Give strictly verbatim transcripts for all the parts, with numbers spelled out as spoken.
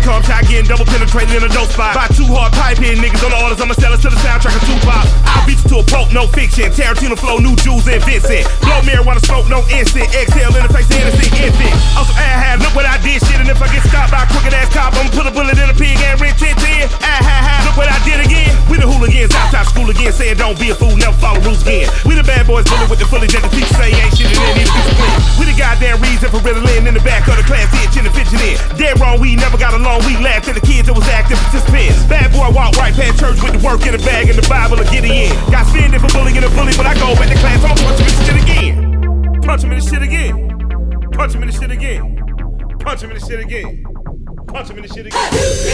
come shot getting double penetrated in a dope spot. By two hard pipe hitting niggas on the orders, I'ma sell us to the soundtrack of Tupac. I'll beat you to a pulp, no fiction. Tarantino flow, new Jews and Vincent. Blow marijuana smoke, no instant. Exhale in the face of innocent infant. Also, ah ha, look what I did, shit. And if I get stopped by a crooked ass cop, I'ma put a bullet in a pig and rent ten ten. Ah ha ha, look what I did again. We the hooligans outside school again, saying don't be a fool, never follow rules again. We the bad boys bullet with the fully that the teacher say ain't shit and they need to discipline. We the goddamn reason for Ritalin in the back of the class, itching and fidgeting. Dead wrong, we never got along, we laughed at the kids that was active participants. Bad boy walk right past church with the work in the bag and the Bible to get it in. Got spending for bullying a bully, but I go back to class, I'm punch him in the shit again. Punch him in the shit again. Punch him in the shit again. Punch him in the shit again. Punch him in the shit again.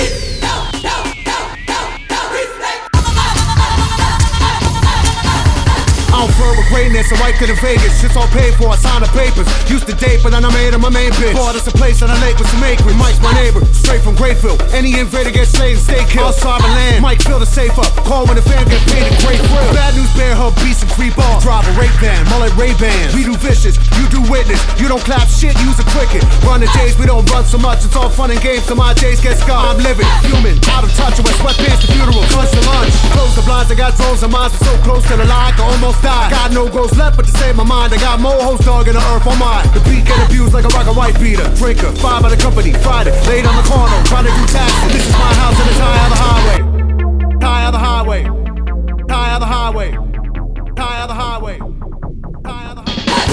I'm firm with greatness, I right to the Vegas. Shit's all paid for, I signed the papers. Used to date, but then I made her my main bitch. Bought us a place on a lake with some acreage. Mike's my neighbor, straight from Grayfield. Any invader gets slain, stay killed. Outside the land, Mike fill the safe up. Call when the fam get paid a great thrill. Bad news bear her beats and creep off. Drive a rape van, mullet Ray-Ban. We do vicious, you do witness. You don't clap shit, use a cricket. Run the days, we don't run so much. It's all fun and games, so my days get scarred. I'm living, human, out of touch. I wear sweatpants to funeral, lunch to lunch. Close the blinds, I got drones and mines. We're so close to the line, I can almost die. Got no goals left but to save my mind. I got more hoes dog in the earth on mine. The beat get abused like a rock and white beater. Drinker, five by the company, Friday, laid on the corner, trying to do taxes. This is my house and it's high on the highway. High on the highway. High on the highway. High on the highway. High on the highway.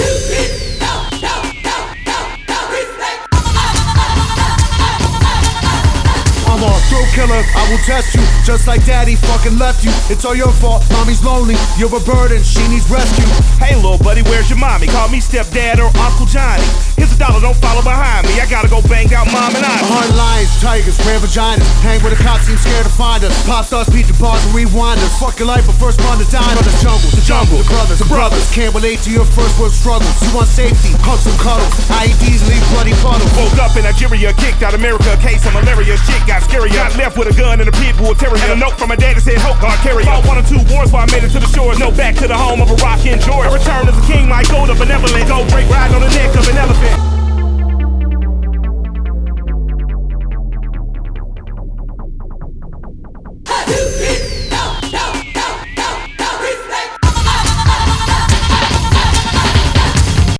I'm a thrill killer, I will test you. Just like daddy fucking left you. It's all your fault, mommy's lonely. You're a burden, she needs rescue. Hey little buddy, where's your mommy? Call me stepdad or Uncle Johnny. Here's a dollar, don't follow behind me. I gotta go bang out mom and I. A hundred lions, tigers, rare vaginas. Hang with the cops, seem scared to find us. Pop stars, beat the bars and rewind us. Fuck your life, but first run to dine on the jungle. The jungle, the brothers, the brothers. Can't relate to your first world struggles. You want safety, hugs and cuddles. I E Ds leave bloody puddles. Woke up in Nigeria, kicked out America. Case of malaria, shit got scary. Got left with a gun and a pit bull terrier. And a note from my dad that said, hope God carry. Fought one or two wars while I made it to the shores. No back to the home of a rock in Georgia. I returned as a king, my gold, a benevolent. Gold break riding on the neck of an elephant.